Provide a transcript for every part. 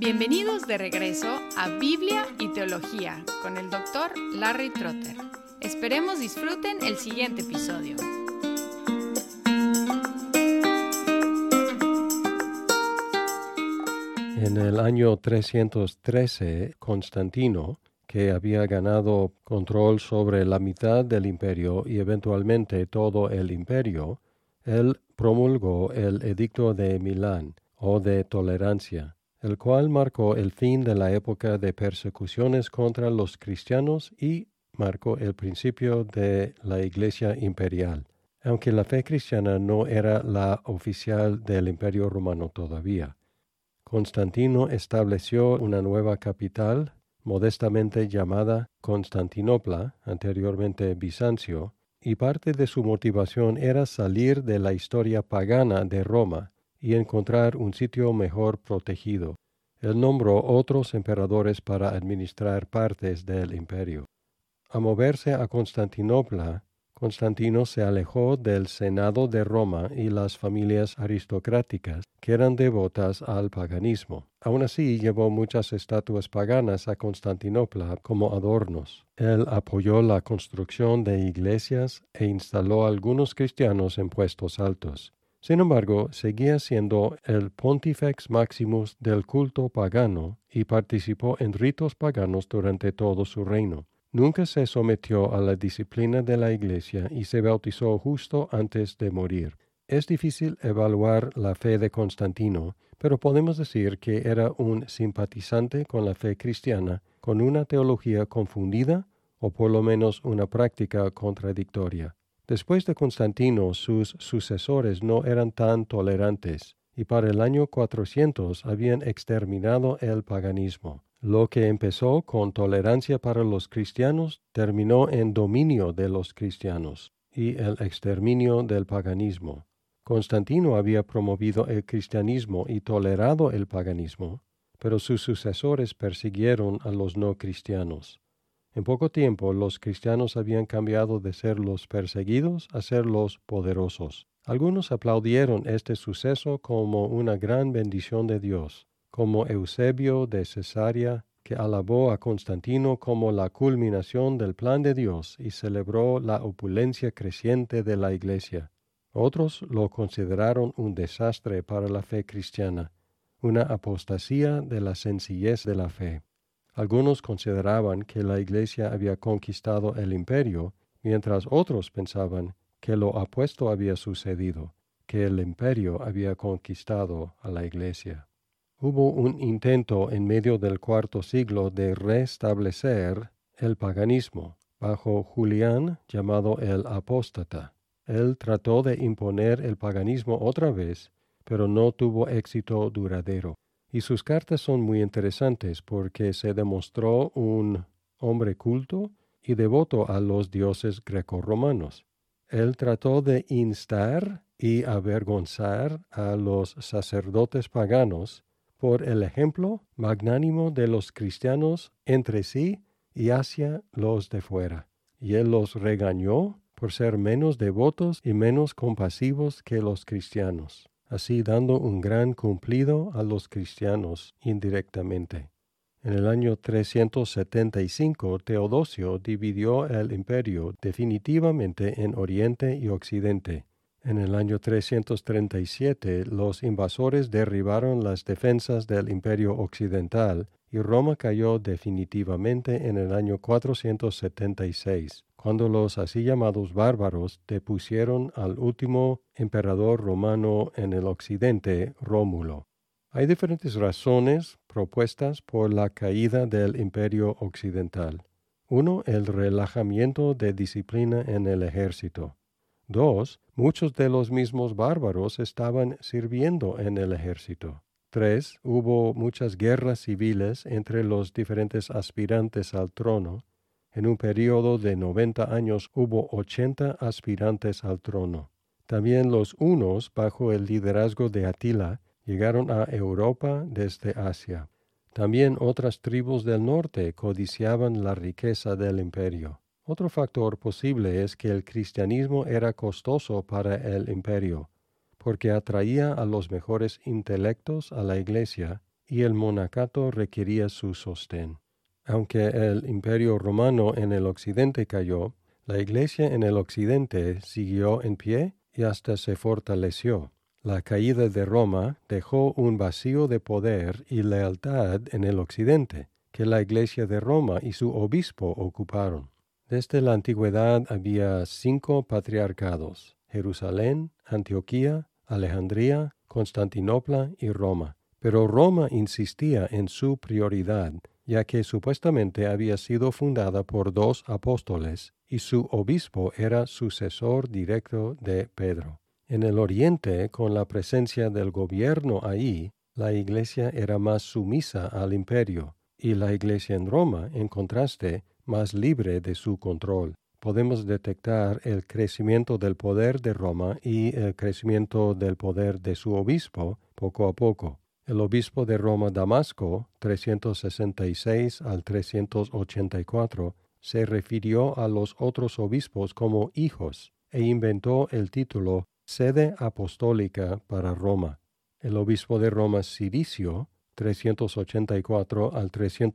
Bienvenidos de regreso a Biblia y Teología con el Dr. Larry Trotter. Esperemos disfruten el siguiente episodio. En el año 313, Constantino, que había ganado control sobre la mitad del imperio y eventualmente todo el imperio, él promulgó el Edicto de Milán, o de tolerancia, el cual marcó el fin de la época de persecuciones contra los cristianos y marcó el principio de la Iglesia imperial, aunque la fe cristiana no era la oficial del Imperio Romano todavía. Constantino estableció una nueva capital, modestamente llamada Constantinopla, anteriormente Bizancio, y parte de su motivación era salir de la historia pagana de Roma y encontrar un sitio mejor protegido. Él nombró otros emperadores para administrar partes del imperio. Al moverse a Constantinopla, Constantino se alejó del Senado de Roma y las familias aristocráticas que eran devotas al paganismo. Aun así, llevó muchas estatuas paganas a Constantinopla como adornos. Él apoyó la construcción de iglesias e instaló a algunos cristianos en puestos altos. Sin embargo, seguía siendo el Pontifex Maximus del culto pagano y participó en ritos paganos durante todo su reino. Nunca se sometió a la disciplina de la Iglesia y se bautizó justo antes de morir. Es difícil evaluar la fe de Constantino, pero podemos decir que era un simpatizante con la fe cristiana, con una teología confundida o por lo menos una práctica contradictoria. Después de Constantino, sus sucesores no eran tan tolerantes, y para el año 400 habían exterminado el paganismo. Lo que empezó con tolerancia para los cristianos terminó en dominio de los cristianos y el exterminio del paganismo. Constantino había promovido el cristianismo y tolerado el paganismo, pero sus sucesores persiguieron a los no cristianos. En poco tiempo, los cristianos habían cambiado de ser los perseguidos a ser los poderosos. Algunos aplaudieron este suceso como una gran bendición de Dios, como Eusebio de Cesarea, que alabó a Constantino como la culminación del plan de Dios y celebró la opulencia creciente de la Iglesia. Otros lo consideraron un desastre para la fe cristiana, una apostasía de la sencillez de la fe. Algunos consideraban que la Iglesia había conquistado el imperio, mientras otros pensaban que lo opuesto había sucedido, que el imperio había conquistado a la Iglesia. Hubo un intento en medio del cuarto siglo de restablecer el paganismo, bajo Julián, llamado el Apóstata. Él trató de imponer el paganismo otra vez, pero no tuvo éxito duradero. Y sus cartas son muy interesantes porque se demostró un hombre culto y devoto a los dioses grecorromanos. Él trató de instar y avergonzar a los sacerdotes paganos por el ejemplo magnánimo de los cristianos entre sí y hacia los de fuera. Y él los regañó por ser menos devotos y menos compasivos que los cristianos, así dando un gran cumplido a los cristianos indirectamente. En el año 375, Teodosio dividió el imperio definitivamente en Oriente y Occidente. En el año 337, los invasores derribaron las defensas del imperio occidental y Roma cayó definitivamente en el año 476, cuando los así llamados bárbaros depusieron al último emperador romano en el occidente, Rómulo. Hay diferentes razones propuestas por la caída del imperio occidental. 1. El relajamiento de disciplina en el ejército. 2. Muchos de los mismos bárbaros estaban sirviendo en el ejército. 3. Hubo muchas guerras civiles entre los diferentes aspirantes al trono. En un período de 90 años hubo 80 aspirantes al trono. También los hunos, bajo el liderazgo de Atila, llegaron a Europa desde Asia. También otras tribus del norte codiciaban la riqueza del imperio. Otro factor posible es que el cristianismo era costoso para el imperio, porque atraía a los mejores intelectos a la iglesia y el monacato requería su sostén. Aunque el Imperio Romano en el occidente cayó, la Iglesia en el occidente siguió en pie y hasta se fortaleció. La caída de Roma dejó un vacío de poder y lealtad en el occidente, que la Iglesia de Roma y su obispo ocuparon. Desde la antigüedad había 5 patriarcados: Jerusalén, Antioquía, Alejandría, Constantinopla y Roma. Pero Roma insistía en su prioridad, ya que supuestamente había sido fundada por 2 apóstoles y su obispo era sucesor directo de Pedro. En el oriente, con la presencia del gobierno ahí, la Iglesia era más sumisa al imperio, y la Iglesia en Roma, en contraste, más libre de su control. Podemos detectar el crecimiento del poder de Roma y el crecimiento del poder de su obispo poco a poco. El obispo de Roma, Damasco, 366 al 384, se refirió a los otros obispos como hijos e inventó el título Sede Apostólica para Roma. El obispo de Roma, Ciricio, 384 al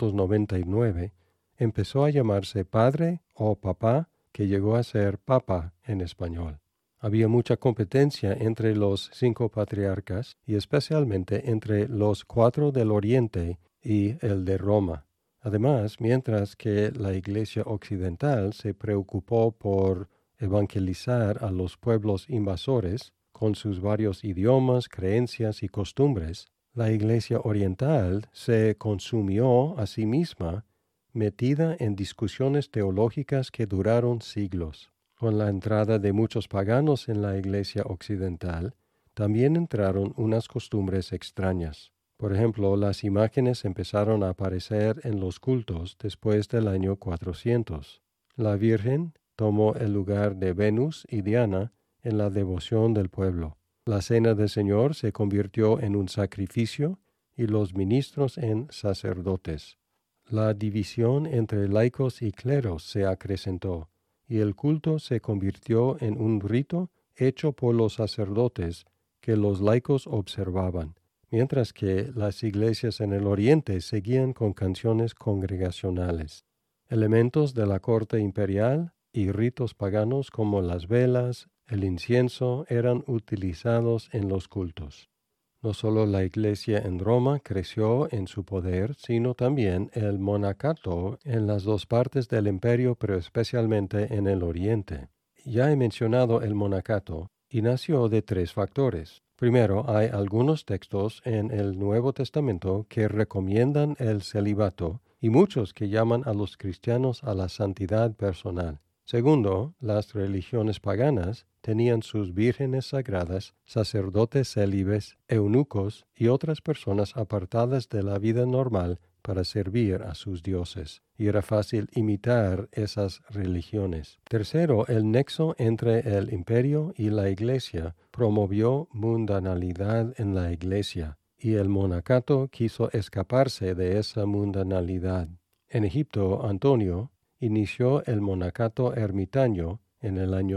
399, empezó a llamarse padre o papá, que llegó a ser papa en español. Había mucha competencia entre los 5 patriarcas y especialmente entre los 4 del Oriente y el de Roma. Además, mientras que la Iglesia occidental se preocupó por evangelizar a los pueblos invasores con sus varios idiomas, creencias y costumbres, la Iglesia oriental se consumió a sí misma, metida en discusiones teológicas que duraron siglos. Con la entrada de muchos paganos en la Iglesia occidental, también entraron unas costumbres extrañas. Por ejemplo, las imágenes empezaron a aparecer en los cultos después del año 400. La Virgen tomó el lugar de Venus y Diana en la devoción del pueblo. La Cena del Señor se convirtió en un sacrificio y los ministros en sacerdotes. La división entre laicos y cleros se acrecentó, y el culto se convirtió en un rito hecho por los sacerdotes que los laicos observaban, mientras que las iglesias en el Oriente seguían con canciones congregacionales. Elementos de la corte imperial y ritos paganos como las velas, el incienso eran utilizados en los cultos. No solo la Iglesia en Roma creció en su poder, sino también el monacato en las 2 partes del imperio, pero especialmente en el oriente. Ya he mencionado el monacato, y nació de 3 factores. Primero, hay algunos textos en el Nuevo Testamento que recomiendan el celibato y muchos que llaman a los cristianos a la santidad personal. Segundo, las religiones paganas tenían sus vírgenes sagradas, sacerdotes célibes, eunucos y otras personas apartadas de la vida normal para servir a sus dioses, y era fácil imitar esas religiones. Tercero, el nexo entre el imperio y la Iglesia promovió mundanalidad en la Iglesia, y el monacato quiso escaparse de esa mundanalidad. En Egipto, Antonio inició el monacato ermitaño en el año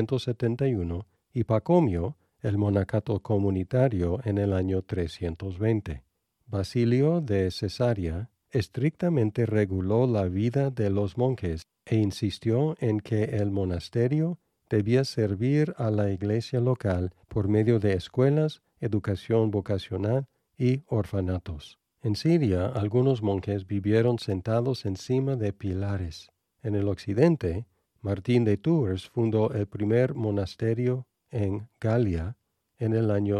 271 y Pacomio el monacato comunitario en el año 320. Basilio de Cesarea estrictamente reguló la vida de los monjes e insistió en que el monasterio debía servir a la iglesia local por medio de escuelas, educación vocacional y orfanatos. En Siria, algunos monjes vivieron sentados encima de pilares. En el occidente, Martín de Tours fundó el primer monasterio en Galia en el año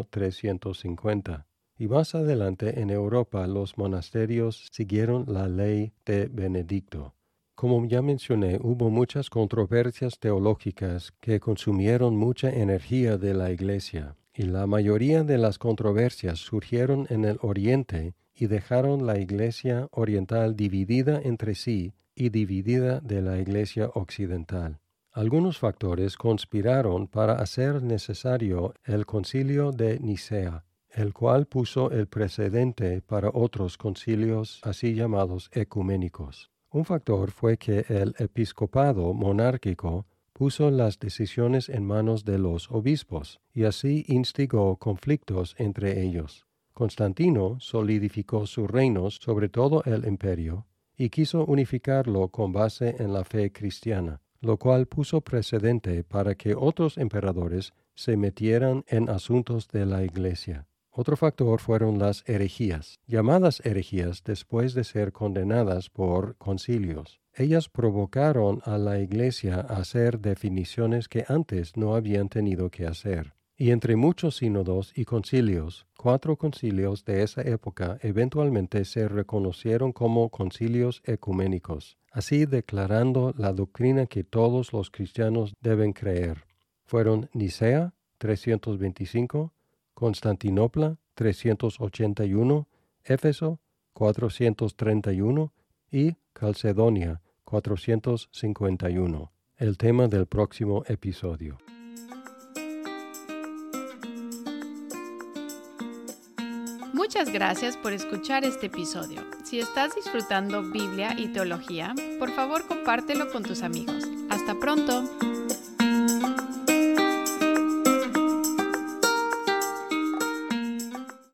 350. Y más adelante en Europa los monasterios siguieron la ley de Benedicto. Como ya mencioné, hubo muchas controversias teológicas que consumieron mucha energía de la Iglesia, y la mayoría de las controversias surgieron en el Oriente y dejaron la Iglesia oriental dividida entre sí y dividida de la Iglesia occidental. Algunos factores conspiraron para hacer necesario el Concilio de Nicea, el cual puso el precedente para otros concilios así llamados ecuménicos. Un factor fue que el episcopado monárquico puso las decisiones en manos de los obispos y así instigó conflictos entre ellos. Constantino solidificó su reino sobre todo el imperio y quiso unificarlo con base en la fe cristiana, lo cual puso precedente para que otros emperadores se metieran en asuntos de la Iglesia. Otro factor fueron las herejías, llamadas herejías después de ser condenadas por concilios. Ellas provocaron a la Iglesia a hacer definiciones que antes no habían tenido que hacer. Y entre muchos sínodos y concilios, 4 concilios de esa época eventualmente se reconocieron como concilios ecuménicos, así declarando la doctrina que todos los cristianos deben creer. Fueron Nicea, 325, Constantinopla, 381, Éfeso, 431 y Calcedonia, 451. El tema del próximo episodio. Muchas gracias por escuchar este episodio. Si estás disfrutando Biblia y teología, por favor compártelo con tus amigos. ¡Hasta pronto!